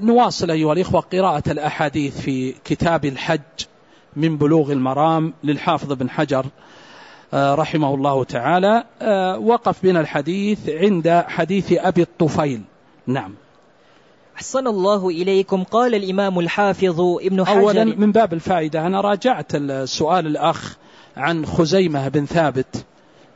نواصل أيها الإخوة قراءة الأحاديث في كتاب الحج من بلوغ المرام للحافظ بن حجر رحمه الله تعالى. وقف بنا الحديث عند حديث أبي الطفيل. نعم. أحسن الله إليكم. قال الإمام الحافظ ابن حجر. أولا من باب الفائدة، أنا راجعت السؤال الأخ عن خزيمة بن ثابت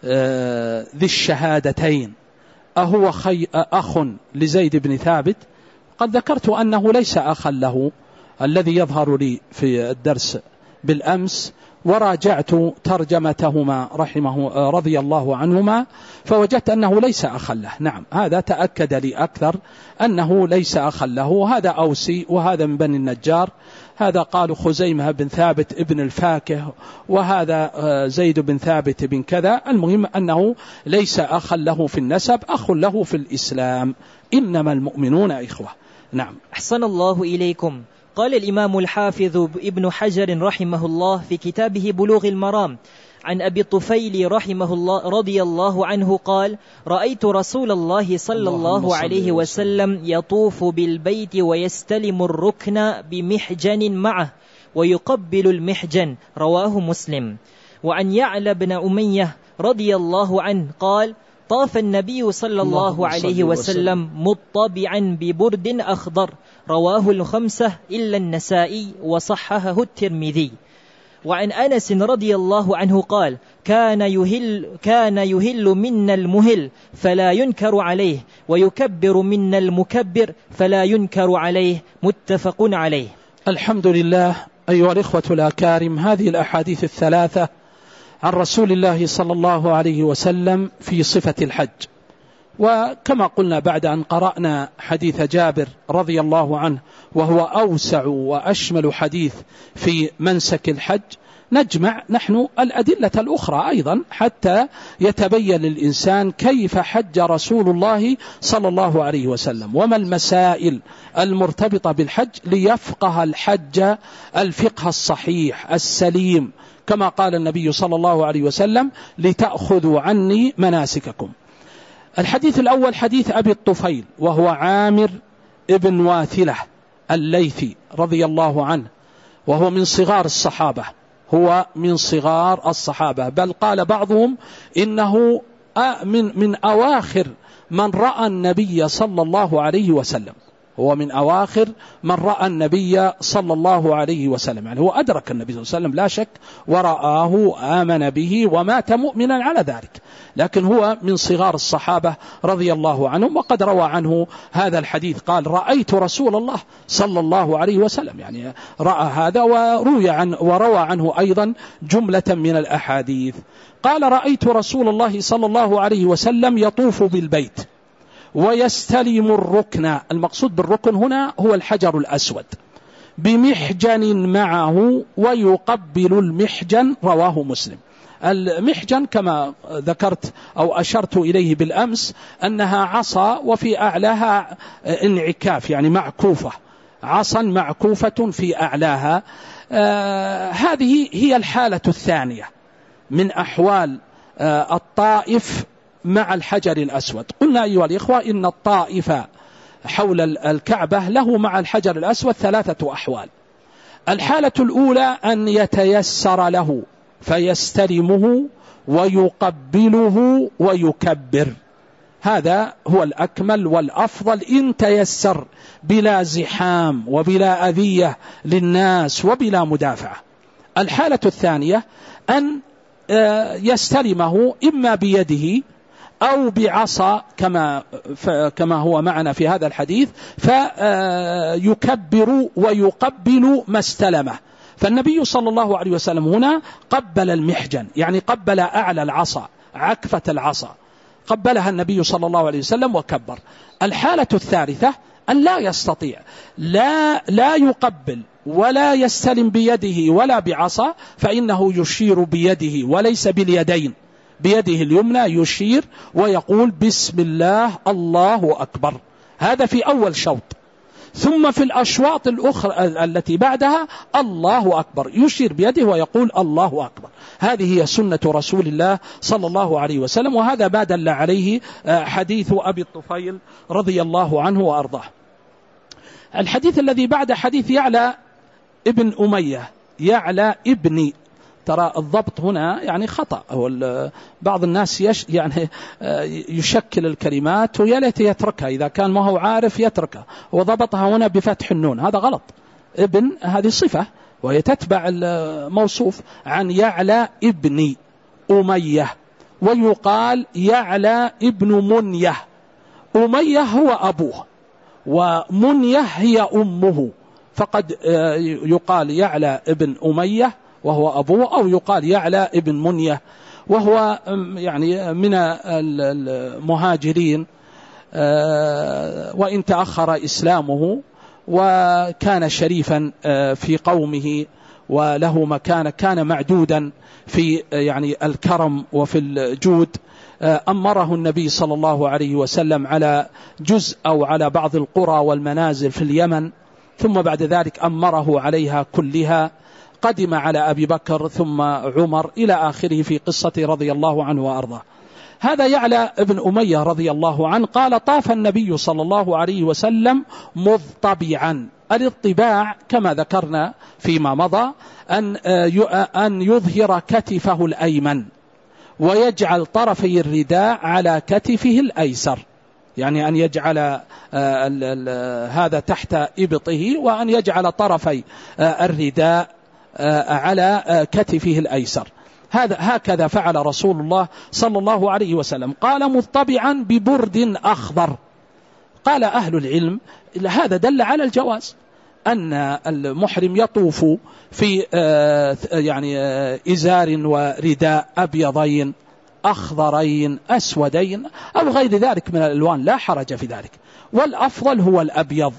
ذي الشهادتين، أهو أخ لزيد بن ثابت؟ قد ذكرت أنه ليس أخا له الذي يظهر لي في الدرس بالأمس، وراجعت ترجمتهما رضي الله عنهما فوجدت أنه ليس أخا له. نعم، هذا تأكد لي أكثر أنه ليس أخا له. هذا أوسي وهذا من بني النجار. هذا قالوا خزيمة بن ثابت ابن الفاكه، وهذا زيد بن ثابت بن كذا. المهم أنه ليس أخا له في النسب، أخ له في الإسلام. إنما المؤمنون إخوة. نعم. أحسن الله إليكم. قال الإمام الحافظ ابن حجر رحمه الله في كتابه بلوغ المرام عن أبي الطفيل رحمه الله رضي الله عنه قال: رأيت رسول الله صلى الله عليه وسلم يطوف بالبيت ويستلم الركن بمحجن معه ويقبل المحجن. رواه مسلم. وعن يعلى بن أمية رضي الله عنه قال: طاف النبي صلى الله عليه وسلم مطبعا ببرد أخضر. رواه الخمسة إلا النسائي وصححه الترمذي. وعن أنس رضي الله عنه قال: كان يهل منا المهل فلا ينكر عليه، ويكبر منا المكبر فلا ينكر عليه. متفق عليه. الحمد لله. أيها الإخوة الأكارم، هذه الأحاديث الثلاثة عن رسول الله صلى الله عليه وسلم في صفة الحج. وكما قلنا بعد أن قرأنا حديث جابر رضي الله عنه وهو أوسع وأشمل حديث في منسك الحج، نجمع نحن الأدلة الأخرى أيضا حتى يتبين للإنسان كيف حج رسول الله صلى الله عليه وسلم، وما المسائل المرتبطة بالحج، ليفقه الحج الفقه الصحيح السليم، كما قال النبي صلى الله عليه وسلم: لتأخذوا عني مناسككم. الحديث الأول حديث أبي الطفيل، وهو عامر ابن واثلة الليثي رضي الله عنه، وهو من صغار الصحابة، هو من صغار الصحابة، بل قال بعضهم إنه من أواخر من رأى النبي صلى الله عليه وسلم، هو من أواخر من رأى النبي صلى الله عليه وسلم، يعني هو أدرك النبي صلى الله عليه وسلم لا شك، ورآه آمن به ومات مؤمنا على ذلك، لكن هو من صغار الصحابة رضي الله عنهم. وقد روى عنه هذا الحديث، قال: رأيت رسول الله صلى الله عليه وسلم، يعني رأى هذا وروى عنه أيضا جملة من الأحاديث. قال: رأيت رسول الله صلى الله عليه وسلم يطوف بالبيت ويستلم الركن، المقصود بالركن هنا هو الحجر الأسود، بمحجن معه ويقبل المحجن. رواه مسلم. المحجن كما ذكرت أو أشرت إليه بالأمس أنها عصا وفي أعلاها انعكاف، يعني معكوفة، عصا معكوفة في أعلاها. هذه هي الحالة الثانية من أحوال الطائف مع الحجر الأسود. قلنا أيها الإخوة إن الطائف حول الكعبة له مع الحجر الأسود ثلاثة أحوال. الحالة الأولى أن يتيسر له فيستلمه ويقبله ويكبر، هذا هو الأكمل والأفضل إن تيسر، بلا زحام وبلا أذية للناس وبلا مدافعة. الحالة الثانية أن يستلمه إما بيده أو بعصا كما هو معنا في هذا الحديث، فيكبر ويقبل ما استلمه. فالنبي صلى الله عليه وسلم هنا قبل المحجن، يعني قبل أعلى العصا، عكفة العصا، قبلها النبي صلى الله عليه وسلم وكبر. الحالة الثالثة أن لا يستطيع، لا يقبل ولا يستلم بيده ولا بعصا، فإنه يشير بيده وليس باليدين، بيده اليمنى يشير ويقول: بسم الله الله أكبر. هذا في أول شوط. ثم في الأشواط الأخرى التي بعدها الله أكبر، يشير بيده ويقول الله أكبر. هذه هي سنة رسول الله صلى الله عليه وسلم، وهذا ما دل عليه حديث أبي الطفيل رضي الله عنه وأرضاه. الحديث الذي بعد حديث يعلى ابن أمية، يعلى ابني، ترى الضبط هنا يعني خطأ، بعض الناس يعني يشكل الكلمات ويا ليت يتركها، إذا كان ما هو عارف يتركها، وضبطها هنا بفتح النون، هذا غلط. ابن هذه صفة وهي تتبع الموصوف، عن يعلى ابن أمية، ويقال يعلى ابن منية. أمية هو أبوه، ومنية هي أمه، فقد يقال يعلى ابن أمية وهو أبوه، أو يقال يعلى ابن منية، وهو يعني من المهاجرين، وإن تأخر إسلامه، وكان شريفا في قومه وله مكانة، كان معدودا في يعني الكرم وفي الجود. أمره النبي صلى الله عليه وسلم على جزء أو على بعض القرى والمنازل في اليمن، ثم بعد ذلك أمره عليها كلها. قدم على أبي بكر ثم عمر إلى آخره في قصة رضي الله عنه وأرضاه. هذا يعلى ابن أمية رضي الله عنه قال: طاف النبي صلى الله عليه وسلم مضطبعا. الاضطباع كما ذكرنا فيما مضى أن يظهر كتفه الأيمن ويجعل طرفي الرداء على كتفه الأيسر، يعني أن يجعل هذا تحت إبطه، وأن يجعل طرفي الرداء على كتفه الأيسر. هكذا فعل رسول الله صلى الله عليه وسلم. قال: مضطبعا ببرد أخضر. قال أهل العلم هذا دل على الجواز، أن المحرم يطوف في يعني إزار ورداء أبيضين أخضرين أسودين أو غير ذلك من الألوان، لا حرج في ذلك، والأفضل هو الأبيض.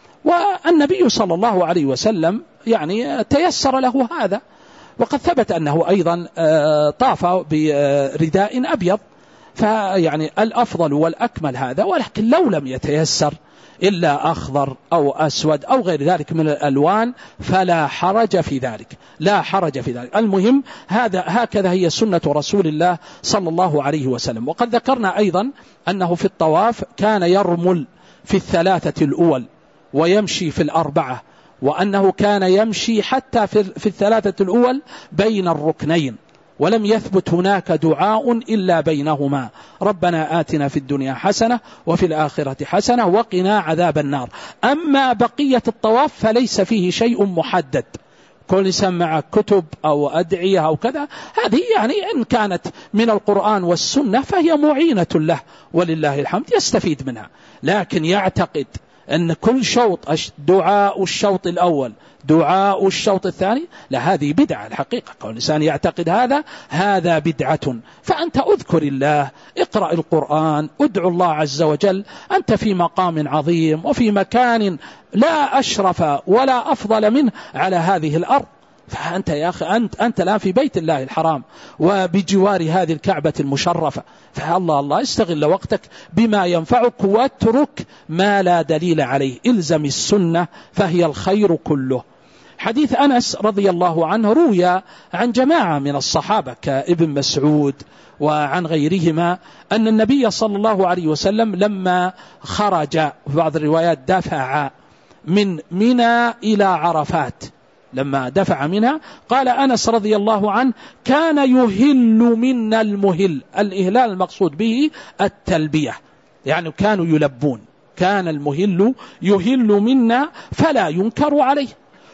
والنبي صلى الله عليه وسلم يعني تيسر له هذا، وقد ثبت أنه أيضا طاف برداء أبيض، فيعني الأفضل والأكمل هذا. ولكن لو لم يتيسر إلا أخضر أو أسود أو غير ذلك من الألوان فلا حرج في ذلك، لا حرج في ذلك. المهم هكذا هي سنة رسول الله صلى الله عليه وسلم. وقد ذكرنا أيضا أنه في الطواف كان يرمل في الثلاثة الأول ويمشي في الأربعة، وأنه كان يمشي حتى في الثلاثة الأول بين الركنين، ولم يثبت هناك دعاء إلا بينهما: ربنا آتنا في الدنيا حسنة وفي الآخرة حسنة وقنا عذاب النار. أما بقية الطواف فليس فيه شيء محدد، كل إنسان مع كتب أو أدعية أو كذا، هذه يعني إن كانت من القرآن والسنة فهي معينة له ولله الحمد، يستفيد منها. لكن يعتقد أن كل شوط دعاء الشوط الأول دعاء الشوط الثاني، لا، هذه بدعة الحقيقة. كل إنسان يعتقد هذا بدعة. فأنت أذكر الله، اقرأ القرآن، ادعو الله عز وجل، أنت في مقام عظيم وفي مكان لا أشرف ولا أفضل منه على هذه الأرض. فأنت يا أخي أنت الآن في بيت الله الحرام وبجوار هذه الكعبة المشرفة، فالله استغل وقتك بما ينفعك واترك ما لا دليل عليه، إلزم السنة فهي الخير كله. حديث أنس رضي الله عنه روي عن جماعة من الصحابة كابن مسعود وعن غيرهما أن النبي صلى الله عليه وسلم لما خرج في بعض الروايات دفع من منى إلى عرفات، لما دفع منها قال أنس رضي الله عنه: كان يهل منا المهل. الإهلال المقصود به التلبية، يعني كانوا يلبون، كان المهل يهل منا فلا ينكر عليه،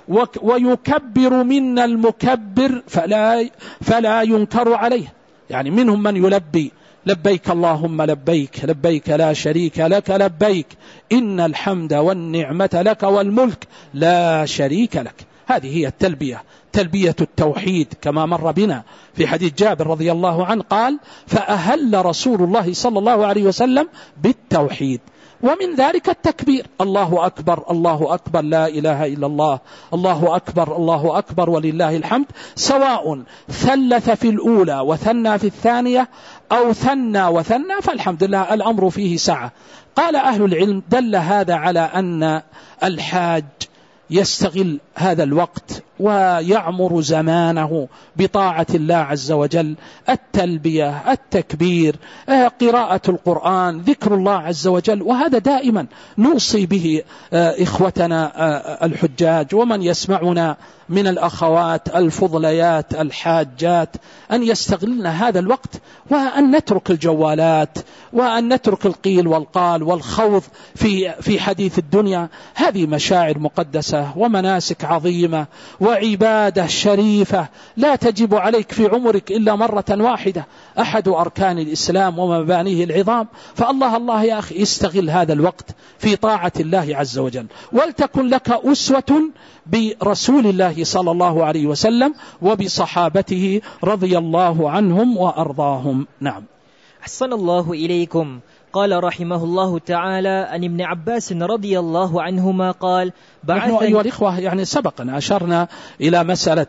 ويكبر منا المكبر فلا ينكر عليه. يعني منهم من يلبي: لبيك اللهم لبيك، لبيك لا شريك لك لبيك، إن الحمد والنعمة لك والملك لا شريك لك. هذه هي التلبية، تلبية التوحيد، كما مر بنا في حديث جابر رضي الله عنه قال: فأهل رسول الله صلى الله عليه وسلم بالتوحيد. ومن ذلك التكبير: الله أكبر الله أكبر لا إله إلا الله، الله أكبر الله أكبر ولله الحمد، سواء ثلث في الأولى وثنى في الثانية أو ثنى وثنى، فالحمد لله الأمر فيه سعة. قال أهل العلم: دل هذا على أن الحاج يستغل هذا الوقت ويعمر زمانه بطاعة الله عز وجل، التلبية، التكبير، قراءة القرآن، ذكر الله عز وجل. وهذا دائما نوصي به إخوتنا الحجاج ومن يسمعنا من الأخوات الفضليات الحاجات أن يستغلن هذا الوقت، وأن نترك الجوالات، وأن نترك القيل والقال والخوض في حديث الدنيا. هذه مشاعر مقدسة ومناسك عظيمة وعبادة شريفة لا تجب عليك في عمرك إلا مرة واحدة، أحد أركان الإسلام ومبانيه العظام. فالله الله يا أخي استغل هذا الوقت في طاعة الله عز وجل، ولتكن لك أسوة برسول الله صلى الله عليه وسلم وبصحابته رضي الله عنهم وأرضاهم. نعم. أحسن الله إليكم. قال رحمه الله تعالى عن ابن عباس رضي الله عنهما قال: نحن أيها الإخوة يعني سبقنا أشرنا إلى مسألة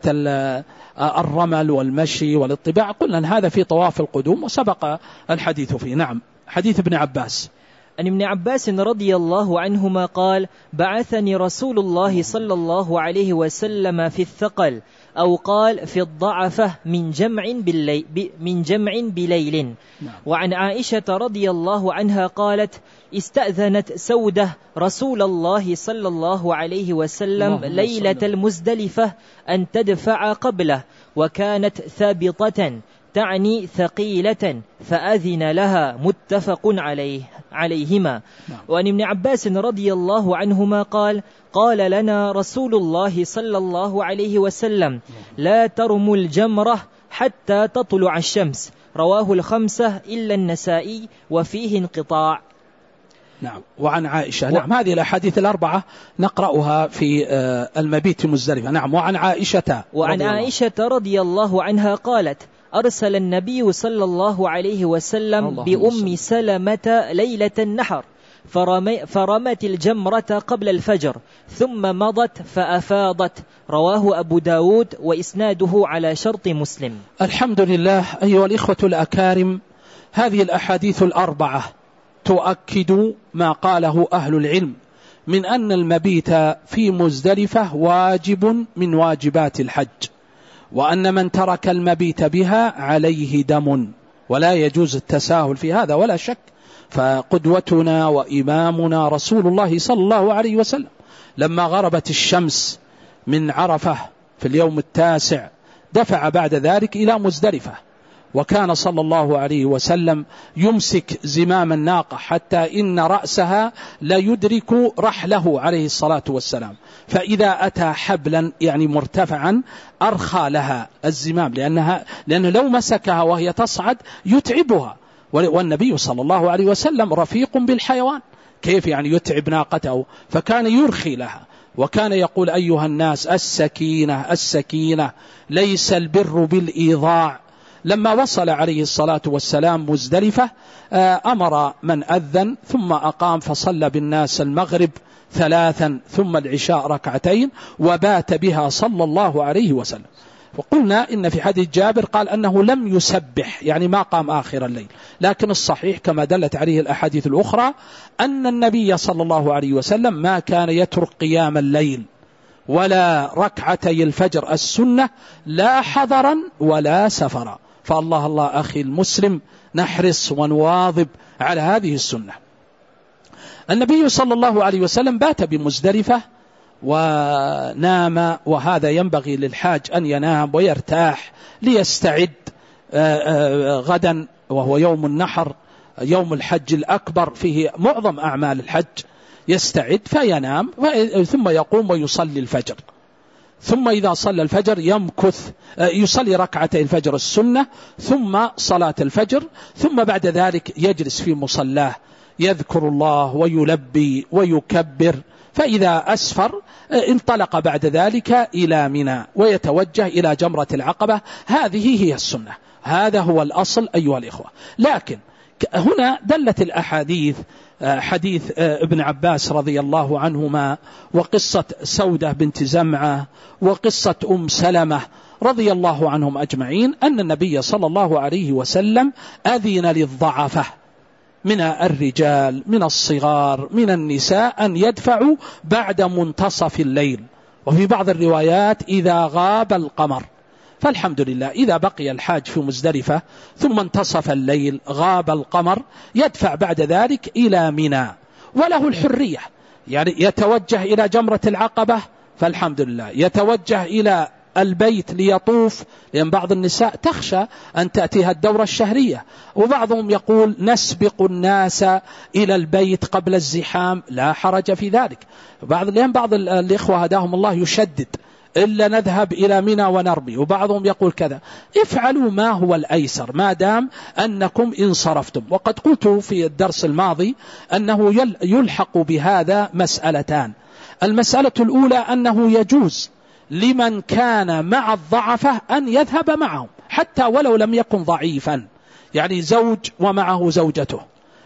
الرمل والمشي والاطباع، قلنا أن هذا في طواف القدوم وسبق الحديث فيه. نعم. حديث ابن عباس. عن ابن عباس رضي الله عنهما قال: بعثني رسول الله صلى الله عليه وسلم في الثقل، أو قال في الضعفة من جمع بليل. وعن عائشة رضي الله عنها قالت: استأذنت سودة رسول الله صلى الله عليه وسلم ليلة المزدلفة أن تدفع قبله، وكانت ثابطة تعني ثقيلة، فأذن لها. متفق عليهما. وعن ابن عباس رضي الله عنهما قال لنا رسول الله صلى الله عليه وسلم: لا ترموا الجمرة حتى تطلع الشمس. رواه الخمسة إلا النسائي، وفيه انقطاع. نعم. وعن عائشة. نعم. هذه الأحاديث الأربعة نقرأها في المبيت مزدلفة. نعم. وعن عائشة رضي الله عنها قالت: أرسل النبي صلى الله عليه وسلم بأم سلمة ليلة النحر، فرمت الجمرة قبل الفجر، ثم مضت فأفاضت. رواه أبو داود، وإسناده على شرط مسلم. الحمد لله. أيها الإخوة الأكارم، هذه الأحاديث الأربعة تؤكد ما قاله أهل العلم من أن المبيت في مزدلفة واجب من واجبات الحج، وأن من ترك المبيت بها عليه دم، ولا يجوز التساهل في هذا ولا شك. فقدوتنا وإمامنا رسول الله صلى الله عليه وسلم لما غربت الشمس من عرفة في اليوم التاسع دفع بعد ذلك إلى مزدلفة، وكان صلى الله عليه وسلم يمسك زمام الناقة حتى إن رأسها لا يدرك رحله عليه الصلاة والسلام، فإذا أتى حبلا يعني مرتفعا أرخى لها الزمام، لأنه لو مسكها وهي تصعد يتعبها، والنبي صلى الله عليه وسلم رفيق بالحيوان، كيف يعني يتعب ناقته؟ فكان يرخي لها، وكان يقول: أيها الناس السكينة السكينة، ليس البر بالإيضاع. لما وصل عليه الصلاة والسلام مزدلفة أمر من أذن، ثم أقام فصلى بالناس المغرب 3 ثم العشاء 2، وبات بها صلى الله عليه وسلم. وقلنا إن في حديث جابر قال أنه لم يسبح، يعني ما قام آخر الليل، لكن الصحيح كما دلت عليه الأحاديث الأخرى أن النبي صلى الله عليه وسلم ما كان يترك قيام الليل ولا ركعتي الفجر السنة، لا حضرا ولا سفرا. فالله الله أخي المسلم نحرص ونواظب على هذه السنة. النبي صلى الله عليه وسلم بات بمزدلفة ونام، وهذا ينبغي للحاج أن ينام ويرتاح ليستعد غدا، وهو يوم النحر، يوم الحج الأكبر، فيه معظم أعمال الحج، يستعد فينام، ثم يقوم ويصلي الفجر، ثم إذا صلى الفجر يمكث يصلي ركعتي الفجر السنة، ثم صلاة الفجر، ثم بعد ذلك يجلس في مصلاه يذكر الله ويلبي ويكبر، فإذا أسفر انطلق بعد ذلك إلى منى ويتوجه إلى جمرة العقبة. هذه هي السنة، هذا هو الأصل أيها الإخوة. لكن هنا دلت الأحاديث، حديث ابن عباس رضي الله عنهما، وقصة سودة بنت زمعة، وقصة أم سلمة رضي الله عنهم أجمعين، أن النبي صلى الله عليه وسلم أذن للضعفة، من الرجال من الصغار من النساء أن يدفعوا بعد منتصف الليل، وفي بعض الروايات إذا غاب القمر. فالحمد لله إذا بقي الحاج في مزدلفة ثم انتصف الليل غاب القمر يدفع بعد ذلك إلى منى، وله الحرية، يعني يتوجه إلى جمرة العقبة فالحمد لله، يتوجه إلى البيت ليطوف، لأن بعض النساء تخشى أن تأتيها الدورة الشهرية، وبعضهم يقول نسبق الناس إلى البيت قبل الزحام، لا حرج في ذلك. لأن بعض الإخوة هداهم الله يشدد إلا نذهب إلى منى ونرمي، وبعضهم يقول كذا. افعلوا ما هو الأيسر ما دام أنكم إن صرفتم. وقد قلت في الدرس الماضي أنه يلحق بهذا مسألتان. المسألة الأولى أنه يجوز لمن كان مع الضعفة أن يذهب معهم حتى ولو لم يكن ضعيفا، يعني زوج ومعه زوجته،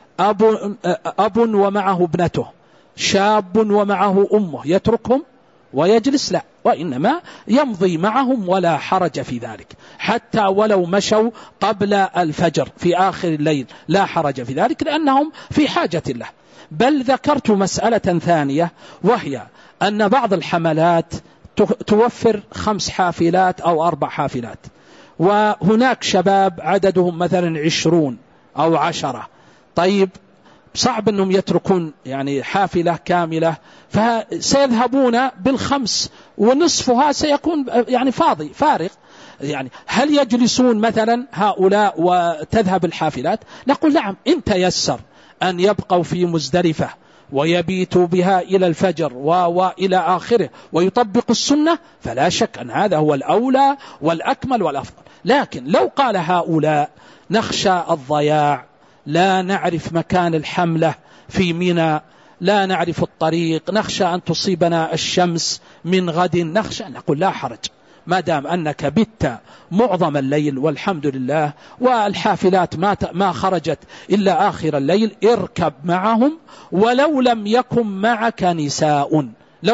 أب ومعه ابنته، شاب ومعه أمه، يتركهم ويجلس؟ لا، وإنما يمضي معهم ولا حرج في ذلك، حتى ولو مشوا قبل الفجر في آخر الليل لا حرج في ذلك، لأنهم في حاجة له. بل ذكرت مسألة ثانية، وهي أن بعض الحملات توفر 5 حافلات أو 4 حافلات، وهناك شباب عددهم مثلا 20 أو 10. طيب صعب أنهم يتركون يعني حافلة كاملة، فسيذهبون بال5 ونصفها سيكون يعني فاضي فارغ. يعني هل يجلسون مثلا هؤلاء وتذهب الحافلات؟ نقول نعم، إن تيسر أن يبقوا في مزدلفة ويبيتوا بها إلى الفجر وإلى آخره ويطبق السنة، فلا شك أن هذا هو الأولى والأكمل والأفضل. لكن لو قال هؤلاء نخشى الضياع، لا نعرف مكان الحملة في منى، لا نعرف الطريق، نخشى أن تصيبنا الشمس من غد، نخشى، نقول لا حرج، ما دام أنك بت معظم الليل والحمد لله، والحافلات ما خرجت إلا آخر الليل، اركب معهم ولو لم يكن معك نساء،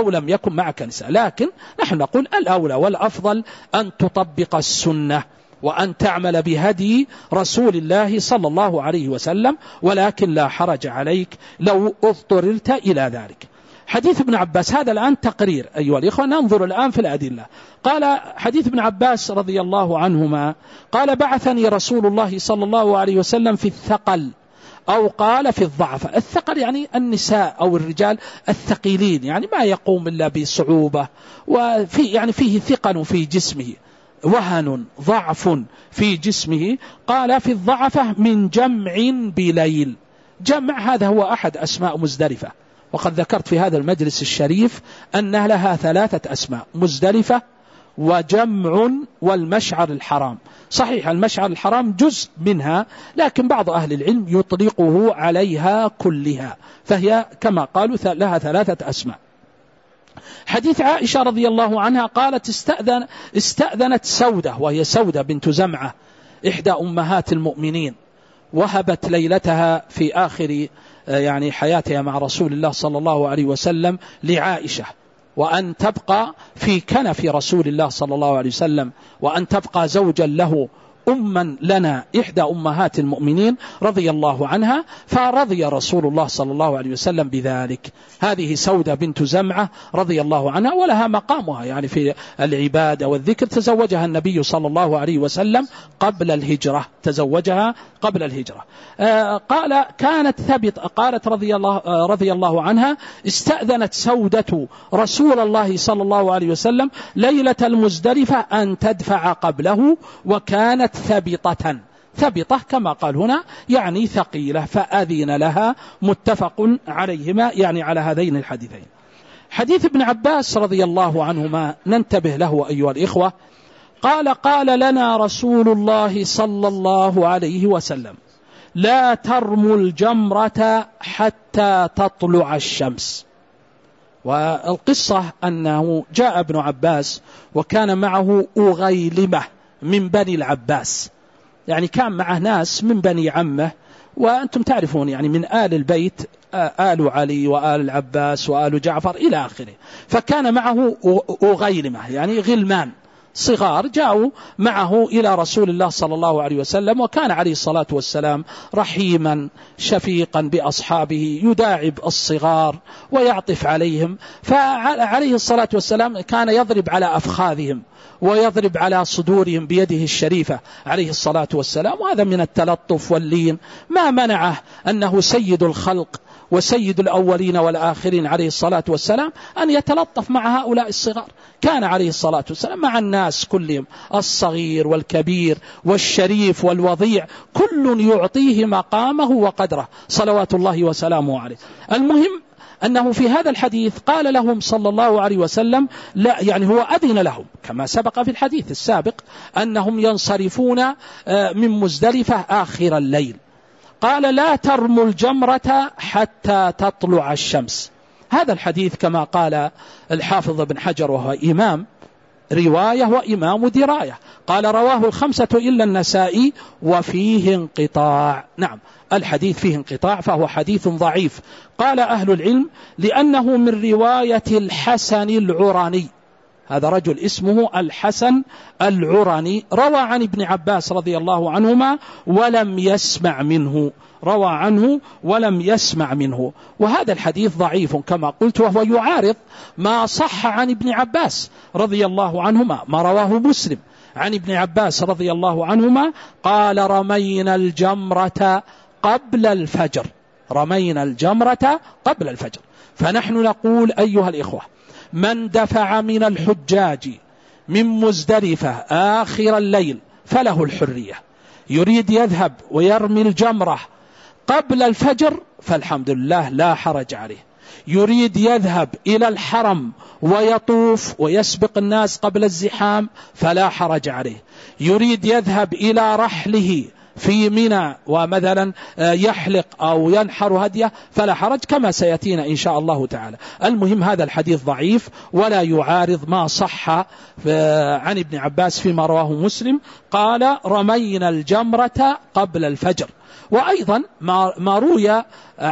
لكن نحن نقول الأولى والأفضل أن تطبق السنة وأن تعمل بهدي رسول الله صلى الله عليه وسلم، ولكن لا حرج عليك لو اضطررت إلى ذلك. حديث ابن عباس، هذا الآن تقرير أيها الإخوة، ننظر الآن في الأدلة. قال حديث ابن عباس رضي الله عنهما قال بعثني رسول الله صلى الله عليه وسلم في الثقل، أو قال في الضعف. الثقل يعني النساء أو الرجال الثقيلين، يعني ما يقوم إلا بصعوبة، وفي يعني فيه ثقل في جسمه، وهن ضعف في جسمه. قال في الضعفة من جمع بليل. جمع هذا هو أحد أسماء مزدلفة، وقد ذكرت في هذا المجلس الشريف أن لها 3 أسماء: مزدلفة وجمع والمشعر الحرام. صحيح المشعر الحرام جزء منها، لكن بعض أهل العلم يطلقه عليها كلها، فهي كما قالوا لها 3 أسماء. حديث عائشة رضي الله عنها قالت استأذنت سودة، وهي سودة بنت زمعة إحدى أمهات المؤمنين، وهبت ليلتها في آخر يعني حياتها مع رسول الله صلى الله عليه وسلم لعائشة، وأن تبقى في كنف رسول الله صلى الله عليه وسلم، وأن تبقى زوجا له أما لنا إحدى أمهات المؤمنين رضي الله عنها، فرضي رسول الله صلى الله عليه وسلم بذلك. هذه سودة بنت زمعة رضي الله عنها، ولها مقامها يعني في العبادة والذكر. تزوجها النبي صلى الله عليه وسلم قبل الهجرة، تزوجها قبل الهجرة. قال كانت قالت رضي الله عنها استأذنت سودة رسول الله صلى الله عليه وسلم ليلة المزدلفة أن تدفع قبله، وكانت ثبطة كما قال هنا يعني ثقيلة، فأذن لها. متفق عليهما يعني على هذين الحديثين. حديث ابن عباس رضي الله عنهما ننتبه له أيها الإخوة. قال لنا رسول الله صلى الله عليه وسلم لا ترموا الجمرة حتى تطلع الشمس. والقصة أنه جاء ابن عباس وكان معه أغيلمة من بني العباس، يعني كان معه ناس من بني عمه، وأنتم تعرفون يعني من آل البيت آل علي وآل العباس وآل جعفر إلى آخره. فكان معه أغيلمة يعني غلمان صغار جاءوا معه إلى رسول الله صلى الله عليه وسلم، وكان عليه الصلاة والسلام رحيما شفيقا بأصحابه، يداعب الصغار ويعطف عليهم، فعليه الصلاة والسلام كان يضرب على أفخاذهم ويضرب على صدورهم بيده الشريفة عليه الصلاة والسلام، وهذا من التلطف واللين، ما منعه أنه سيد الخلق وسيد الأولين والآخرين عليه الصلاة والسلام أن يتلطف مع هؤلاء الصغار. كان عليه الصلاة والسلام مع الناس كلهم، الصغير والكبير والشريف والوضيع، كل يعطيه مقامه وقدره صلوات الله وسلامه عليه. المهم أنه في هذا الحديث قال لهم صلى الله عليه وسلم لا، يعني هو أذن لهم كما سبق في الحديث السابق أنهم ينصرفون من مزدلفة آخر الليل، قال لا ترموا الجمرة حتى تطلع الشمس. هذا الحديث كما قال الحافظ ابن حجر وهو إمام رواية وإمام دراية، قال رواه الخمسة إلا النسائي وفيه انقطاع. نعم، الحديث فيه انقطاع فهو حديث ضعيف. قال أهل العلم لأنه من رواية الحسن العراني، هذا رجل اسمه الحسن العراني، روى عن ابن عباس رضي الله عنهما ولم يسمع منه، روى عنه ولم يسمع منه، وهذا الحديث ضعيف كما قلت، وهو يعارض ما صح عن ابن عباس رضي الله عنهما، ما رواه مسلم عن ابن عباس رضي الله عنهما قال رمينا الجمرة قبل الفجر، رمينا الجمرة قبل الفجر. فنحن نقول أيها الإخوة، من دفع من الحجاج من مزدلفة آخر الليل فله الحرية، يريد يذهب ويرمي الجمرة قبل الفجر فالحمد لله لا حرج عليه، يريد يذهب إلى الحرم ويطوف ويسبق الناس قبل الزحام فلا حرج عليه، يريد يذهب إلى رحله في منى ومثلا يحلق أو ينحر هديه فلا حرج، كما سيأتينا إن شاء الله تعالى. المهم هذا الحديث ضعيف ولا يعارض ما صح عن ابن عباس فيما رواه مسلم، قال رمينا الجمرة قبل الفجر. وأيضا ما روي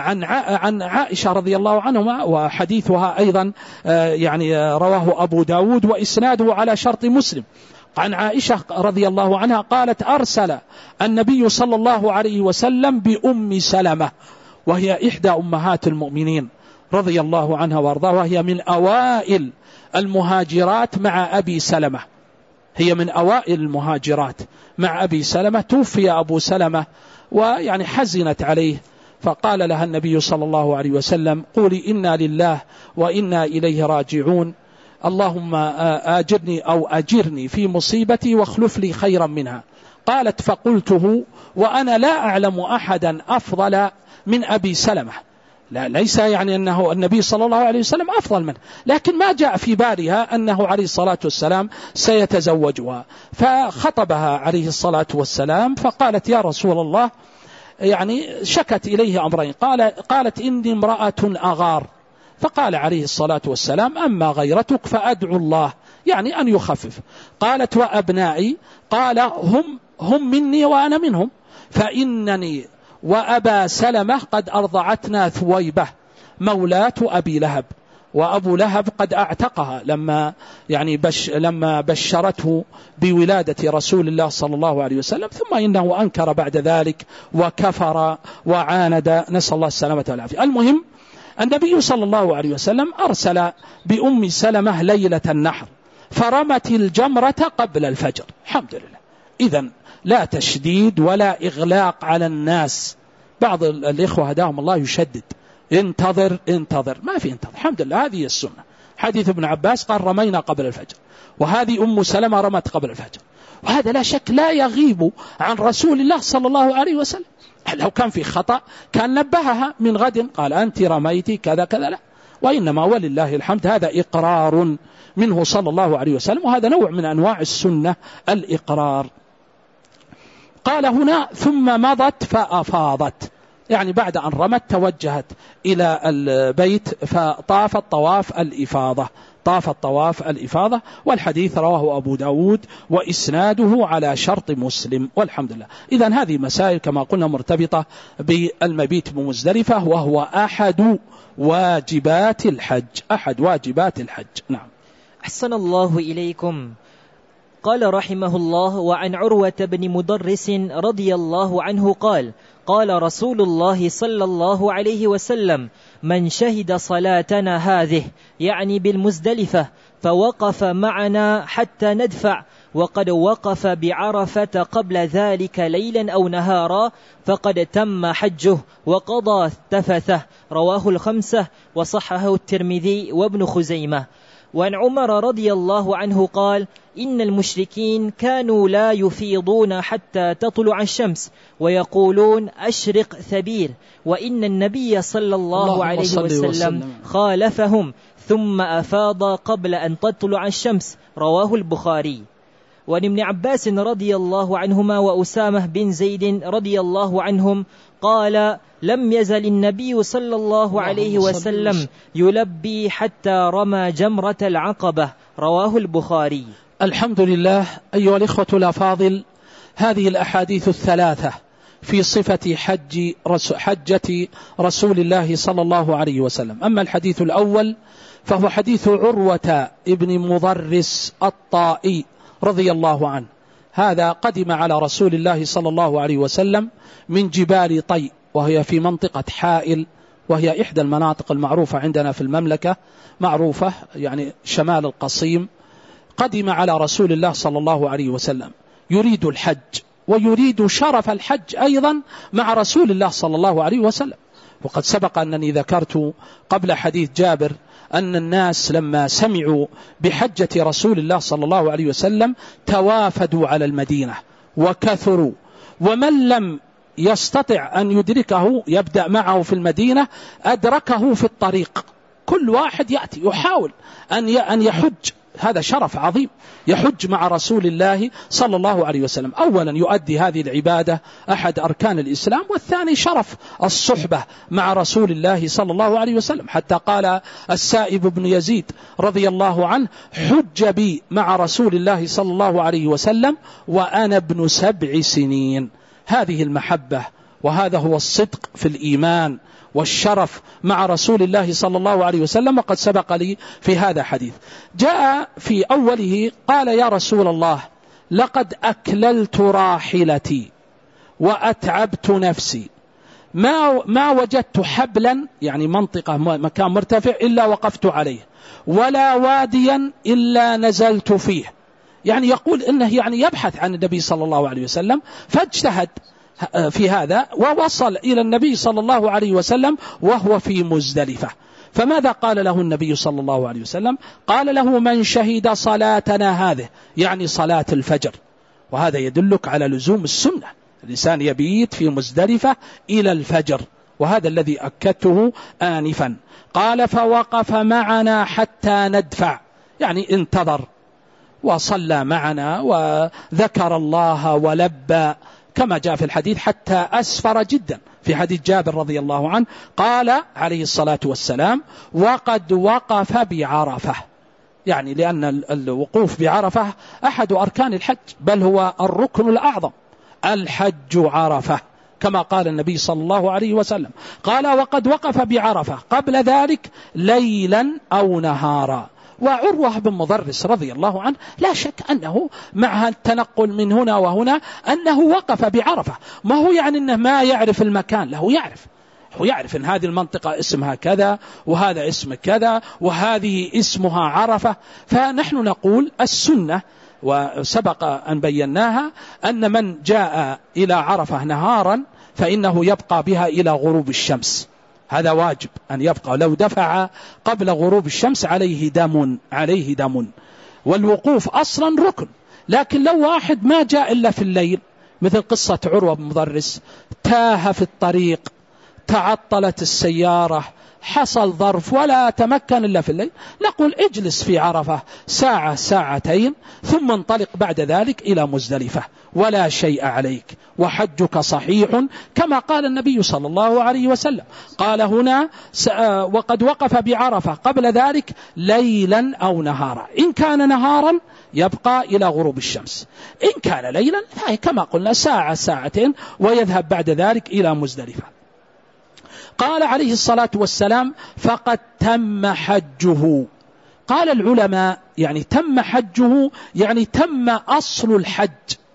عن عائشة رضي الله عنها، وحديثها أيضا يعني رواه أبو داود وإسناده على شرط مسلم، عن عائشة رضي الله عنها قالت أرسل النبي صلى الله عليه وسلم بأم سلمة، وهي إحدى أمهات المؤمنين رضي الله عنها وارضاها، وهي من أوائل المهاجرات مع أبي سلمة، هي من أوائل المهاجرات مع أبي سلمة. توفي أبو سلمة ويعني حزنت عليه، فقال لها النبي صلى الله عليه وسلم قولي إنا لله وإنا إليه راجعون، اللهم آجرني أو أجرني في مصيبتي واخلف لي خيرا منها. قالت فقلته وأنا لا أعلم أحدا أفضل من أبي سلمة، لا ليس يعني أنه النبي صلى الله عليه وسلم أفضل منه، لكن ما جاء في بالها أنه عليه الصلاة والسلام سيتزوجها، فخطبها عليه الصلاة والسلام فقالت يا رسول الله، يعني شكت إليه أمرين، قالت إني امرأة أغار، فقال عليه الصلاة والسلام أما غيرتك فأدعو الله يعني أن يخفف. قالت وأبنائي، قال هم مني وأنا منهم، فإنني وأبا سلمة قد أرضعتنا ثويبة مولاة أبي لهب، وأبو لهب قد أعتقها لما بشرته بولادة رسول الله صلى الله عليه وسلم، ثم إنه أنكر بعد ذلك وكفر وعاند، نسأل الله السلامة والعافية. المهم النبي صلى الله عليه وسلم أرسل بأم سلمة ليلة النحر فرمت الجمرة قبل الفجر، الحمد لله. إذن لا تشديد ولا إغلاق على الناس، بعض الإخوة هداهم الله يشدد، انتظر ما في انتظر، الحمد لله هذه السنة. حديث ابن عباس قال رمينا قبل الفجر، وهذه أم سلمة رمت قبل الفجر، وهذا لا شك لا يغيب عن رسول الله صلى الله عليه وسلم. لو كان في خطأ كان نبهها من غد قال أنت رميتي كذا كذا، لا، وإنما ولله الحمد هذا إقرار منه صلى الله عليه وسلم، وهذا نوع من أنواع السنة الإقرار. قال هنا ثم مضت فأفاضت، يعني بعد أن رمت توجهت إلى البيت فطافت طواف الإفاضة، والحديث رواه أبو داود وإسناده على شرط مسلم والحمد لله. إذن هذه مسائل كما قلنا مرتبطة بالمبيت بمزدلفة، وهو أحد واجبات الحج. نعم. أحسن الله إليكم. قال رحمه الله: وعن عروة بن مدرس رضي الله عنه قال: قال رسول الله صلى الله عليه وسلم: من شهد صلاتنا هذه، يعني بالمزدلفة، فوقف معنا حتى ندفع، وقد وقف بعرفة قبل ذلك ليلا أو نهارا، فقد تم حجه وقضى تفثه. رواه الخمسة وصححه الترمذي وابن خزيمة. وعن عمر رضي الله عنه قال: إن المشركين كانوا لا يفيضون حتى تطلع الشمس، ويقولون أشرق ثبير، وإن النبي صلى الله عليه وسلم خالفهم ثم أفاض قبل أن تطلع الشمس. رواه البخاري. وعن ابن عباس رضي الله عنهما وأسامة بن زيد رضي الله عنهم قال: لم يزل النبي صلى الله عليه وسلم يلبي حتى رمى جمرة العقبة. رواه البخاري. الحمد لله. أيها الإخوة الأفاضل، هذه الأحاديث الثلاثة في صفة حجة رسول الله صلى الله عليه وسلم. أما الحديث الأول فهو حديث عروة ابن مضرس الطائي رضي الله عنه. هذا قدم على رسول الله صلى الله عليه وسلم من جبال طي، وهي في منطقة حائل، وهي إحدى المناطق المعروفة عندنا في المملكة، معروفة يعني شمال القصيم. قدم على رسول الله صلى الله عليه وسلم يريد الحج ويريد شرف الحج أيضا مع رسول الله صلى الله عليه وسلم. وقد سبق أنني ذكرت قبل حديث جابر أن الناس لما سمعوا بحجة رسول الله صلى الله عليه وسلم توافدوا على المدينة وكثروا، ومن لم يستطع أن يدركه يبدأ معه في المدينة أدركه في الطريق. كل واحد يأتي يحاول أن يحج. هذا شرف عظيم، يحج مع رسول الله صلى الله عليه وسلم. أولا يؤدي هذه العبادة أحد أركان الإسلام، والثاني شرف الصحبة مع رسول الله صلى الله عليه وسلم. حتى قال السائب بن يزيد رضي الله عنه: حج بي مع رسول الله صلى الله عليه وسلم وأنا ابن 7 سنين. هذه المحبة وهذا هو الصدق في الإيمان والشرف مع رسول الله صلى الله عليه وسلم. وقد سبق لي في هذا حديث جاء في أوله قال: يا رسول الله، لقد أكللت راحلتي وأتعبت نفسي، ما وجدت حبلا، يعني منطقة مكان مرتفع، إلا وقفت عليه، ولا واديا إلا نزلت فيه. يعني يقول إنه يعني يبحث عن النبي صلى الله عليه وسلم، فاجتهد في هذا ووصل إلى النبي صلى الله عليه وسلم وهو في مزدلفة. فماذا قال له النبي صلى الله عليه وسلم؟ قال له: من شهد صلاتنا هذه، يعني صلاة الفجر. وهذا يدلك على لزوم السنة، الإنسان يبيت في مزدلفة إلى الفجر، وهذا الذي أكدته آنفا. قال: فوقف معنا حتى ندفع، يعني انتظر وصلى معنا وذكر الله ولبى، كما جاء في الحديث حتى أسفر جدا في حديث جابر رضي الله عنه. قال عليه الصلاة والسلام: وقد وقف بعرفة، يعني لأن الوقوف بعرفة أحد أركان الحج، بل هو الركن الأعظم. الحج عرفة، كما قال النبي صلى الله عليه وسلم. قال: وقد وقف بعرفة قبل ذلك ليلا أو نهارا. وعروة بن مضرس رضي الله عنه لا شك أنه مع التنقل من هنا وهنا أنه وقف بعرفة، ما هو يعني أنه ما يعرف المكان، له هو يعرف أن هذه المنطقة اسمها كذا، وهذا اسم كذا، وهذه اسمها عرفة. فنحن نقول السنة، وسبق أن بيناها، أن من جاء إلى عرفة نهارا فإنه يبقى بها إلى غروب الشمس، هذا واجب أن يبقى. لو دفع قبل غروب الشمس عليه دم. والوقوف أصلا ركن. لكن لو واحد ما جاء إلا في الليل، مثل قصة عروة بن مضرس، تاه في الطريق، تعطلت السيارة، حصل ظرف ولا تمكن إلا في الليل، نقول اجلس في عرفة ساعة ساعتين ثم انطلق بعد ذلك إلى مزدلفة، ولا شيء عليك، وحجك صحيح كما قال النبي صلى الله عليه وسلم. قال هنا: وقد وقف بعرفة قبل ذلك ليلا أو نهارا. إن كان نهارا يبقى إلى غروب الشمس، إن كان ليلا كما قلنا ساعة ساعتين، ويذهب بعد ذلك إلى مزدلفة. قال عليه الصلاة والسلام: فقد تم حجه قال العلماء يعني تم حجه يعني تم أصل الحج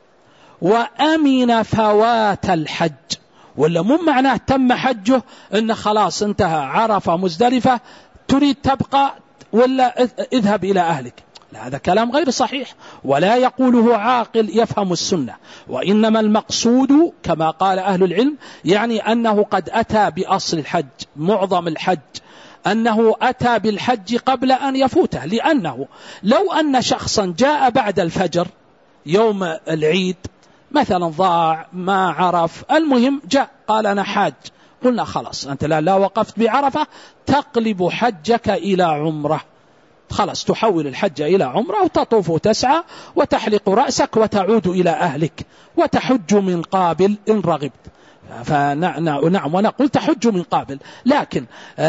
وأمن فوات الحج، ولا مو معناه تم حجه إن خلاص انتهى عرفة مزدلفة تريد تبقى ولا اذهب إلى أهلك. لا، هذا كلام غير صحيح ولا يقوله عاقل يفهم السنة. وإنما المقصود كما قال أهل العلم يعني أنه قد أتى بأصل الحج، معظم الحج أنه أتى بالحج قبل أن يفوته، لأنه لو أن شخصا جاء بعد الفجر يوم العيد مثلا ضاع ما عرف، المهم جاء قال أنا حاج، قلنا خلاص أنت لا وقفت بعرفة تقلب حجك إلى عمره، خلاص تحول الحج إلى عمره وتطوف وتسعى وتحلق رأسك وتعود إلى أهلك وتحج من قابل إن رغبت. نعم ونقول تحج من قابل، لكن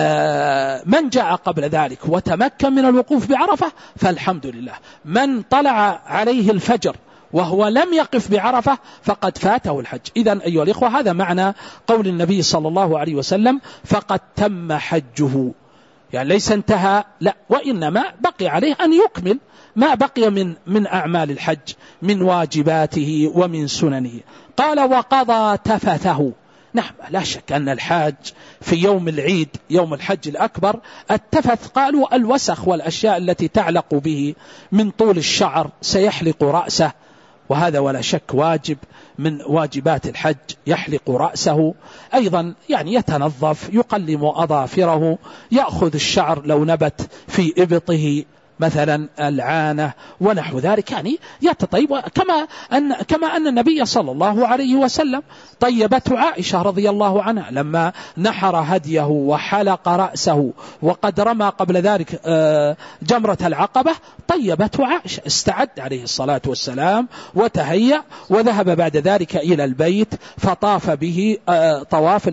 من جاء قبل ذلك وتمكن من الوقوف بعرفة فالحمد لله. من طلع عليه الفجر وهو لم يقف بعرفة فقد فاته الحج. إذن أيها الإخوة هذا معنى قول النبي صلى الله عليه وسلم فقد تم حجه، يعني ليس انتهى، لا، وإنما بقي عليه أن يكمل ما بقي من أعمال الحج من واجباته ومن سننه. قال وقضى تفثه. نعم، لا شك أن الحاج في يوم العيد يوم الحج الأكبر التفث قالوا الوسخ والأشياء التي تعلق به من طول الشعر سيحلق رأسه، وهذا ولا شك واجب من واجبات الحج، يحلق رأسه، أيضا يعني يتنظف، يقلم أظافره، يأخذ الشعر لو نبت في إبطه مثلا العانة ونحو ذلك، يعني يتطيب كما أن النبي صلى الله عليه وسلم طيبته عائشة رضي الله عنها لما نحر هديه وحلق رأسه وقد رمى قبل ذلك جمرة العقبة، طيبته عائشة، استعد عليه الصلاة والسلام وتهيأ وذهب بعد ذلك إلى البيت فطاف به طواف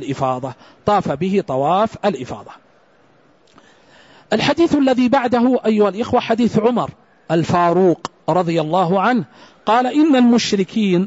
الإفاضة. الحديث الذي بعده أيها الإخوة حديث عمر الفاروق رضي الله عنه قال إن المشركين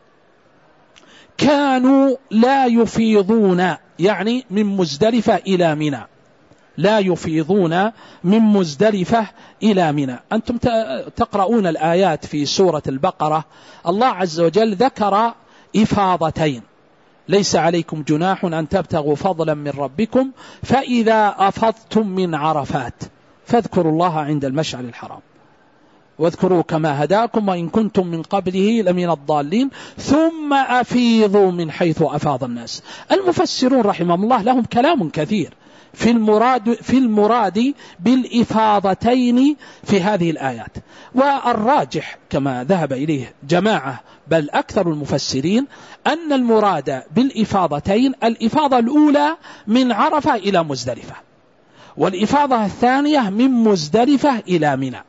كانوا لا يفيضون يعني من مزدلفة إلى منى، لا يفيضون من مزدلفة إلى منى. أنتم تقرؤون الآيات في سورة البقرة، الله عز وجل ذكر إفاضتين، ليس عليكم جناح أن تبتغوا فضلا من ربكم فإذا أفضتم من عرفات فاذكروا الله عند المشعر الحرام واذكروا كما هداكم وإن كنتم من قبله لمن الضالين ثم أفيضوا من حيث أفاض الناس. المفسرون رحمهم الله لهم كلام كثير في المراد بالإفاضتين في هذه الآيات، والراجح كما ذهب إليه جماعة بل أكثر المفسرين أن المراد بالإفاضتين الإفاضة الأولى من عرفة إلى مزدلفة، والإفاضة الثانية من مزدلفة إلى منى،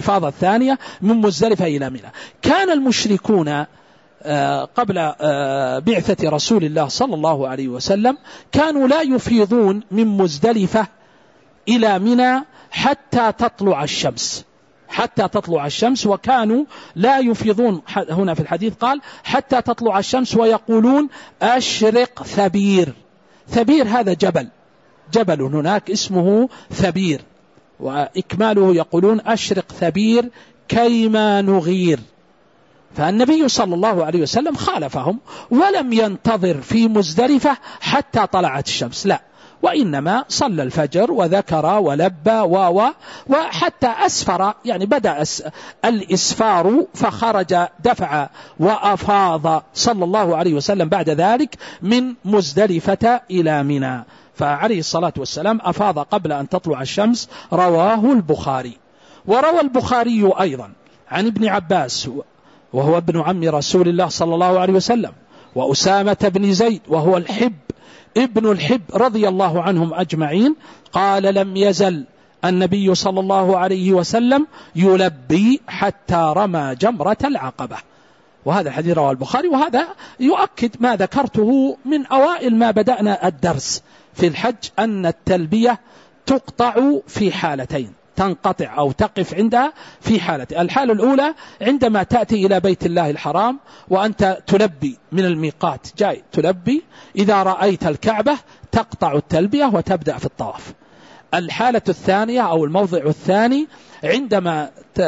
كان المشركون قبل بعثة رسول الله صلى الله عليه وسلم كانوا لا يفيضون من مزدلفة إلى منى حتى تطلع الشمس، وكانوا لا يفيضون هنا في الحديث قال حتى تطلع الشمس ويقولون أشرق ثبير. هذا جبل هناك اسمه ثبير، وإكماله يقولون أشرق ثبير كيما نغير. فالنبي صلى الله عليه وسلم خالفهم ولم ينتظر في مزدلفة حتى طلعت الشمس، لا، وإنما صلى الفجر وذكر ولبى وحتى أسفر، يعني بدأ الإسفار فخرج دفع وأفاض صلى الله عليه وسلم بعد ذلك من مزدلفة إلى منى، فعليه الصلاة والسلام أفاض قبل أن تطلع الشمس. رواه البخاري. وروى البخاري أيضا عن ابن عباس وهو ابن عم رسول الله صلى الله عليه وسلم، وأسامة بن زيد وهو ابن الحب رضي الله عنهم أجمعين، قال لم يزل النبي صلى الله عليه وسلم يلبي حتى رمى جمرة العقبة. وهذا الحديث رواه البخاري، وهذا يؤكد ما ذكرته من أوائل ما بدأنا الدرس في الحج، أن التلبية تقطع في حالتين، تنقطع أو تقف عندها في حالتين. الحالة الأولى عندما تأتي إلى بيت الله الحرام وأنت تلبي من الميقات، جاي تلبي، إذا رأيت الكعبة تقطع التلبية وتبدأ في الطواف. الحالة الثانية أو الموضع الثاني عندما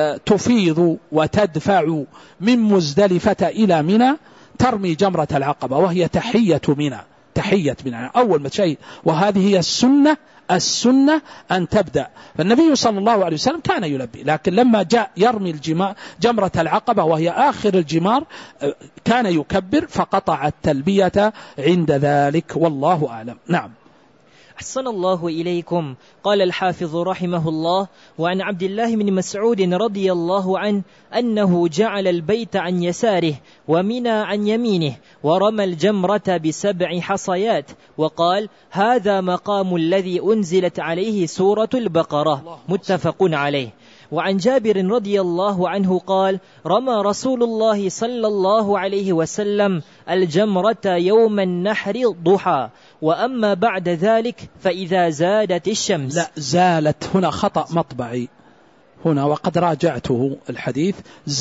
تفيض وتدفع من مزدلفة إلى منى ترمي جمرة العقبة، وهي تحية منى. أول ما شيء، وهذه هي السنة أن تبدأ. فالنبي صلى الله عليه وسلم كان يلبي، لكن لما جاء يرمي جمرة العقبة وهي آخر الجمار كان يكبر، فقطع التلبية عند ذلك، والله أعلم. نعم. أحسن الله إليكم. قال الحافظ رحمه الله: وعن عبد الله بن مسعود رضي الله عنه أنه جعل البيت عن يساره ومنى عن يمينه، ورمى الجمرة ب7 حصيات، وقال: هذا مقام الذي أنزلت عليه سورة البقرة، متفق عليه. وعن جابر رضي الله عنه قال: رمى رسول الله صلى الله عليه وسلم الجمرة يوم النحر ضحى، وأما بعد ذلك فإذا زادت الشمس. لا، زالت هنا خطأ مطبعي هنا، وقد راجعته الحديث،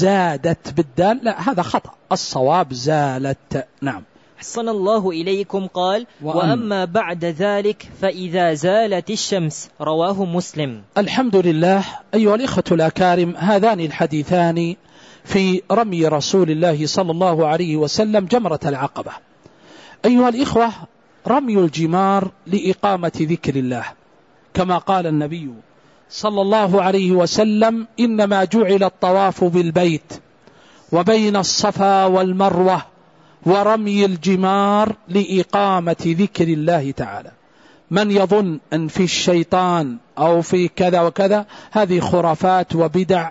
زادت بالدال، لا هذا خطأ، الصواب زالت. نعم. أحسن الله إليكم. قال: وأما بعد ذلك فإذا زالت الشمس، رواه مسلم. الحمد لله. أيها الإخوة الأكارم، هذان الحديثان في رمي رسول الله صلى الله عليه وسلم جمرة العقبة. أيها الإخوة، رمي الجمار لإقامة ذكر الله، كما قال النبي صلى الله عليه وسلم: إنما جعل الطواف بالبيت وبين الصفا والمروة ورمي الجمار لإقامة ذكر الله تعالى. من يظن أن في الشيطان أو في كذا وكذا، هذه خرافات وبدع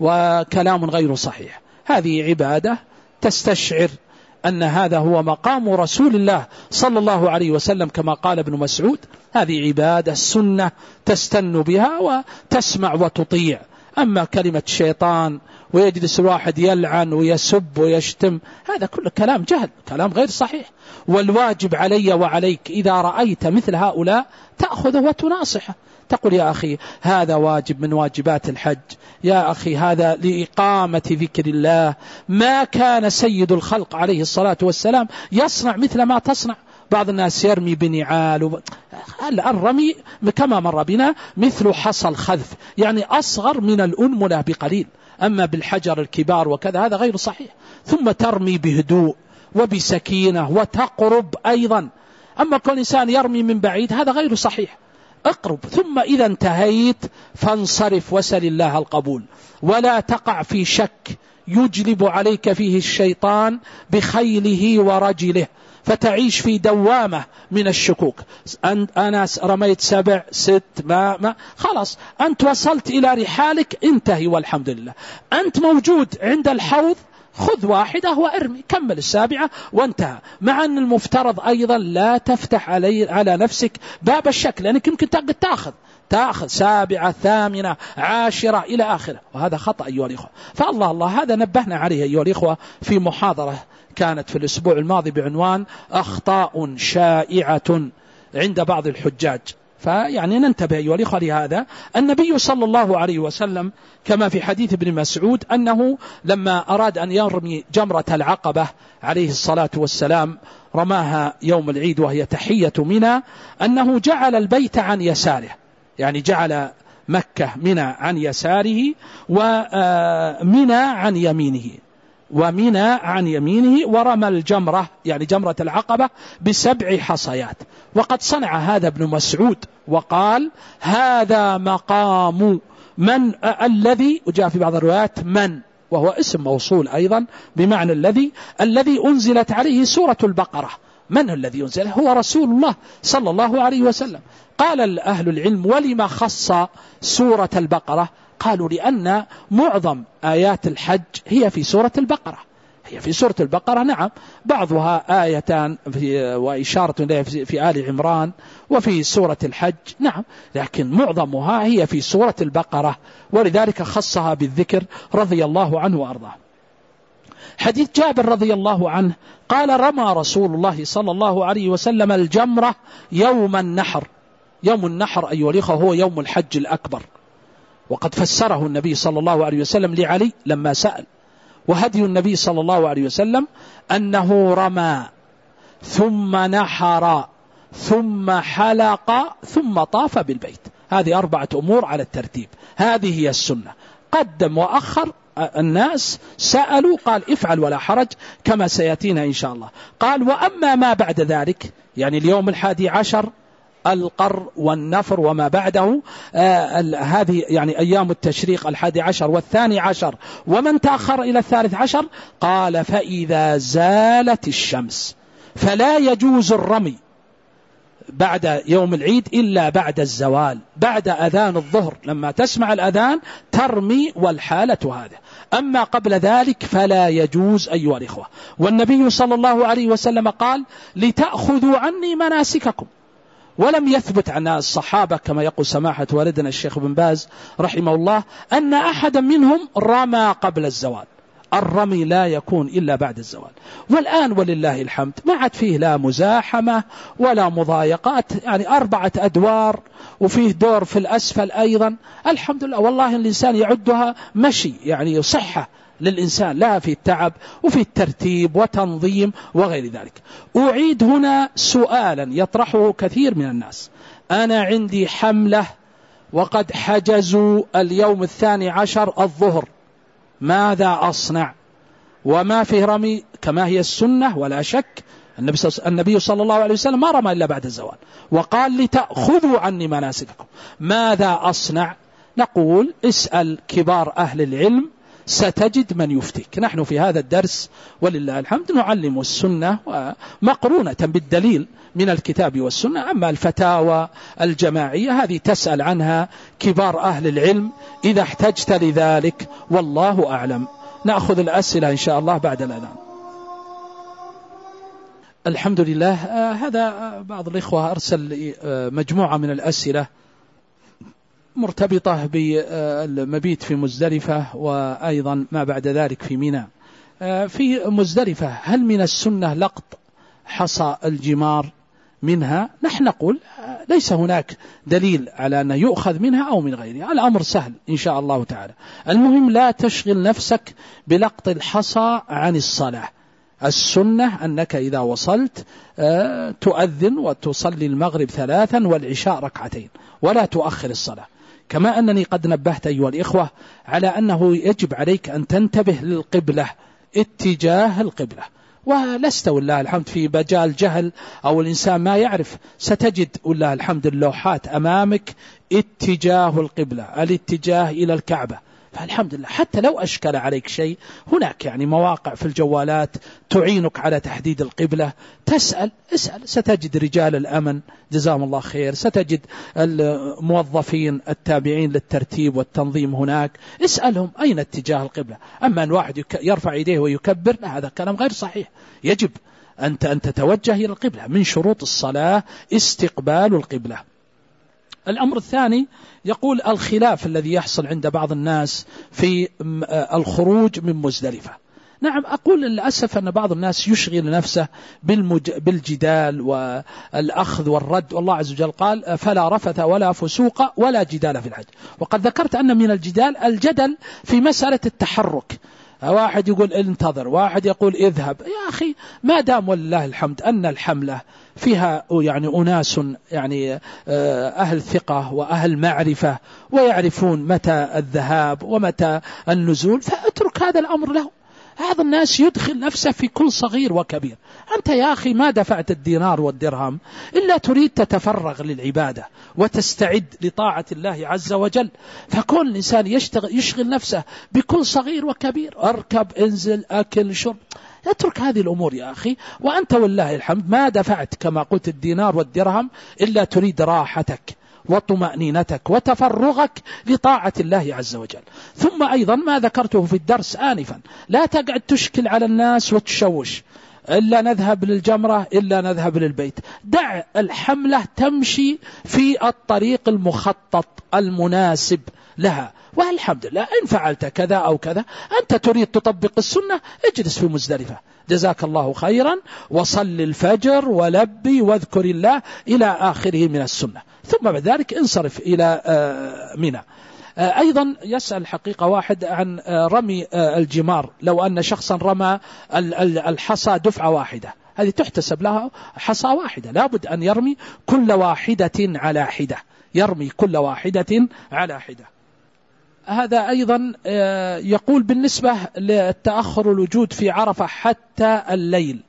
وكلام غير صحيح. هذه عبادة تستشعر أن هذا هو مقام رسول الله صلى الله عليه وسلم، كما قال ابن مسعود: هذه عبادة السنة تستن بها وتسمع وتطيع. أما كلمة شيطان ويجلس الواحد يلعن ويسب ويشتم، هذا كله كلام جهل، كلام غير صحيح. والواجب علي وعليك إذا رأيت مثل هؤلاء تأخذه وتناصحه، تقول: يا أخي هذا واجب من واجبات الحج، يا أخي هذا لإقامة ذكر الله، ما كان سيد الخلق عليه الصلاة والسلام يصنع مثل ما تصنع. بعض الناس يرمي بنعال الرمي كما مر بنا مثل حصى الخذف، يعني أصغر من الأنملة بقليل. أما بالحجر الكبار وكذا هذا غير صحيح. ثم ترمي بهدوء وبسكينة وتقرب أيضا. أما كل إنسان يرمي من بعيد هذا غير صحيح. اقرب، ثم إذا انتهيت فانصرف وسل الله القبول، ولا تقع في شك يجلب عليك فيه الشيطان بخيله ورجله، فتعيش في دوامة من الشكوك. أنا رميت 7 6 ما خلاص، أنت وصلت إلى رحالك، انتهي والحمد لله. أنت موجود عند الحوض، خذ واحدة وارمي، كمل 7 وانتهى. مع أن المفترض أيضا لا تفتح على نفسك باب الشك، لأنك يمكن تأخذ 7 8 10 إلى آخره، وهذا خطأ أيها الإخوة. فالله هذا نبهنا عليه أيها الإخوة في محاضرة كانت في الأسبوع الماضي بعنوان أخطاء شائعة عند بعض الحجاج. فيعني ننتبه أيها الإخوة لهذا. النبي صلى الله عليه وسلم كما في حديث ابن مسعود أنه لما أراد أن يرمي جمرة العقبة عليه الصلاة والسلام، رماها يوم العيد وهي تحية منى، أنه جعل البيت عن يساره، يعني جعل مكة منى عن يساره ومنى عن يمينه، ورمى الجمرة يعني جمرة العقبة ب7 حصيات. وقد صنع هذا ابن مسعود وقال: هذا مقام من الذي، وجاء في بعض الروايات من، وهو اسم موصول أيضا بمعنى الذي أنزلت عليه سورة البقرة. من الذي أنزل؟ هو رسول الله صلى الله عليه وسلم. قال أهل العلم: ولما خص سورة البقرة؟ قالوا: لأن معظم آيات الحج هي في سورة البقرة. نعم، بعضها آيتان وإشارة إليها في آل عمران وفي سورة الحج، نعم، لكن معظمها هي في سورة البقرة، ولذلك خصها بالذكر رضي الله عنه وأرضاه. حديث جابر رضي الله عنه قال: رمى رسول الله صلى الله عليه وسلم الجمرة يوم النحر. يوم النحر أيها الأخوة هو يوم الحج الأكبر، وقد فسره النبي صلى الله عليه وسلم لعلي لما سأل. وهدي النبي صلى الله عليه وسلم أنه رمى ثم نحر ثم حلق ثم طاف بالبيت. هذه 4 أمور على الترتيب، هذه هي السنة. قدم وأخر، الناس سألوا قال افعل ولا حرج كما سيأتينا إن شاء الله. قال وأما ما بعد ذلك، يعني اليوم 11 القر والنفر وما بعده، هذه يعني أيام التشريق 11 و12 ومن تأخر إلى 13، قال فإذا زالت الشمس فلا يجوز الرمي بعد يوم العيد إلا بعد الزوال، بعد أذان الظهر، لما تسمع الأذان ترمي والحالة هذا. أما قبل ذلك فلا يجوز أيها الإخوة. والنبي صلى الله عليه وسلم قال لتأخذوا عني مناسككم، ولم يثبت عن الصحابة كما يقول سماحة والدنا الشيخ بن باز رحمه الله أن أحدا منهم رمى قبل الزوال. الرمي لا يكون إلا بعد الزوال. والآن ولله الحمد ما عاد فيه لا مزاحمة ولا مضايقات، يعني 4 أدوار وفيه دور في الأسفل أيضا، الحمد لله. والله الإنسان يعدها مشي، يعني صحة للإنسان، لها في التعب وفي الترتيب وتنظيم وغير ذلك. أعيد هنا سؤالا يطرحه كثير من الناس: أنا عندي حملة وقد حجزوا اليوم 12 الظهر، ماذا أصنع؟ وما فيه رمي كما هي السنة ولا شك. النبي صلى الله عليه وسلم ما رمى إلا بعد الزوال، وقال لتأخذوا عني مناسككم. ماذا أصنع؟ نقول اسأل كبار أهل العلم ستجد من يفتيك. نحن في هذا الدرس ولله الحمد نعلم السنة مقرونة بالدليل من الكتاب والسنة. أما الفتاوى الجماعية هذه تسأل عنها كبار أهل العلم إذا احتجت لذلك، والله أعلم. نأخذ الأسئلة إن شاء الله بعد الأذان. الحمد لله. هذا بعض الإخوة أرسل مجموعة من الأسئلة مرتبطة بالمبيت في مزدلفة وأيضا ما بعد ذلك في منى. في مزدلفة هل من السنة لقط حصى الجمار منها؟ نحن نقول ليس هناك دليل على أنه يؤخذ منها أو من غيرها، الأمر سهل إن شاء الله تعالى. المهم لا تشغل نفسك بلقط الحصى عن الصلاة. السنة أنك إذا وصلت تؤذن وتصلي المغرب 3 والعشاء 2 ولا تؤخر الصلاة. كما أنني قد نبهت أيها الإخوة على أنه يجب عليك أن تنتبه للقبلة، اتجاه القبلة. ولست والله الحمد في مجال جهل أو الإنسان ما يعرف، ستجد والله الحمد اللوحات أمامك اتجاه القبلة، الاتجاه إلى الكعبة. فالحمد لله حتى لو أشكل عليك شيء هناك يعني مواقع في الجوالات تعينك على تحديد القبلة. اسأل ستجد رجال الأمن جزاهم الله خير، ستجد الموظفين التابعين للترتيب والتنظيم هناك، اسألهم أين اتجاه القبلة. أما أن واحد يرفع يديه ويكبر، لا، هذا كلام غير صحيح. يجب أن تتوجه إلى القبلة. من شروط الصلاة استقبال القبلة. الأمر الثاني يقول الخلاف الذي يحصل عند بعض الناس في الخروج من مزدلفة. نعم، أقول للأسف أن بعض الناس يشغل نفسه بالجدال والأخذ والرد، والله عز وجل قال فلا رفث ولا فسوق ولا جدال في الحج. وقد ذكرت أن من الجدل في مسألة التحرك، واحد يقول انتظر، واحد يقول اذهب. يا أخي ما دام والله الحمد أن الحملة فيها يعني أناس يعني أهل ثقة وأهل معرفة ويعرفون متى الذهاب ومتى النزول، فاترك هذا الأمر له. هذا الناس يدخل نفسه في كل صغير وكبير. أنت يا أخي ما دفعت الدينار والدرهم إلا تريد تتفرغ للعبادة وتستعد لطاعة الله عز وجل. فكون الإنسان يشغل نفسه بكل صغير وكبير، أركب انزل أكل شرب، اترك هذه الأمور يا أخي. وأنت والله الحمد ما دفعت كما قلت الدينار والدرهم إلا تريد راحتك وطمأنينتك وتفرغك لطاعة الله عز وجل. ثم أيضا ما ذكرته في الدرس آنفا، لا تقعد تشكل على الناس وتشوش، إلا نذهب للجمرة إلا نذهب للبيت. دع الحملة تمشي في الطريق المخطط المناسب لها، والحمد لله إن فعلت كذا أو كذا أنت تريد تطبق السنة، اجلس في مزدلفة جزاك الله خيرا وصل الفجر ولبي واذكر الله إلى آخره من السنة، ثم بعد ذلك انصرف إلى منى. أيضا يسأل حقيقة واحد عن رمي الجمار. لو أن شخصا رمى الحصى دفعة واحدة، هذه تحتسب لها حصى واحدة، لابد أن يرمي كل واحدة على حدة، يرمي كل واحدة على حدة. هذا أيضا يقول بالنسبة للتأخر الوجود في عرفة حتى الليل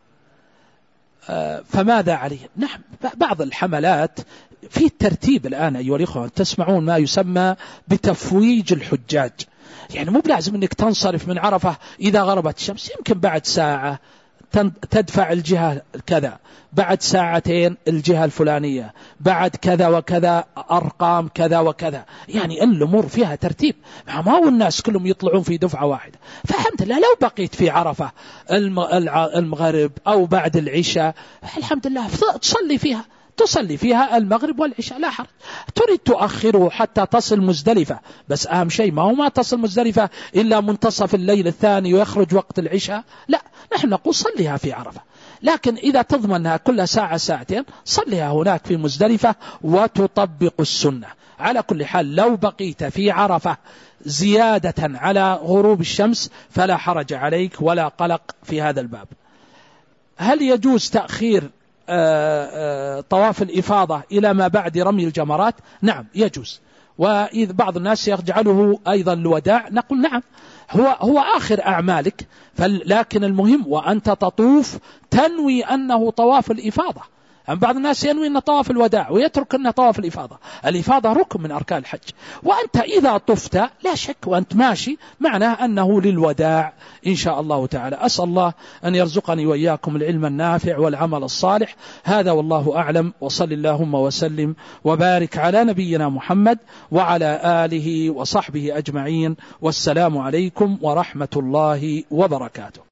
فماذا عليه؟ نعم، بعض الحملات في الترتيب الآن أيها الأخوة، تسمعون ما يسمى بتفويج الحجاج، يعني مو بلازم أنك تنصرف من عرفة إذا غربت الشمس، يمكن بعد ساعة تدفع الجهة كذا، بعد ساعتين الجهة الفلانية، بعد كذا وكذا أرقام كذا وكذا، يعني الأمور فيها ترتيب، ما هو الناس كلهم يطلعون في دفعة واحدة. فالحمد لله لو بقيت في عرفة المغرب أو بعد العشاء الحمد لله تصلي فيها المغرب والعشاء لا حرج. تريد تؤخره حتى تصل مزدلفة، بس أهم شيء ما تصل مزدلفة إلا منتصف الليل الثاني ويخرج وقت العشاء، لا، نحن نقول صليها في عرفة، لكن إذا تضمنها كل ساعة ساعتين صليها هناك في مزدلفة وتطبق السنة. على كل حال لو بقيت في عرفة زيادة على غروب الشمس فلا حرج عليك ولا قلق في هذا الباب. هل يجوز تأخير طواف الإفاضة إلى ما بعد رمي الجمرات؟ نعم يجوز، وإذ بعض الناس يجعله أيضا الوداع، نقول نعم هو آخر أعمالك، لكن المهم وأنت تطوف تنوي أنه طواف الإفاضة. بعض الناس ينوي أنه طواف الوداع ويترك أنه طواف الإفاضة. الإفاضة ركن من أركان الحج، وأنت إذا طفت لا شك وأنت ماشي معناه أنه للوداع إن شاء الله تعالى. أسأل الله أن يرزقني وإياكم العلم النافع والعمل الصالح. هذا والله أعلم، وصل اللهم وسلم وبارك على نبينا محمد وعلى آله وصحبه أجمعين، والسلام عليكم ورحمة الله وبركاته.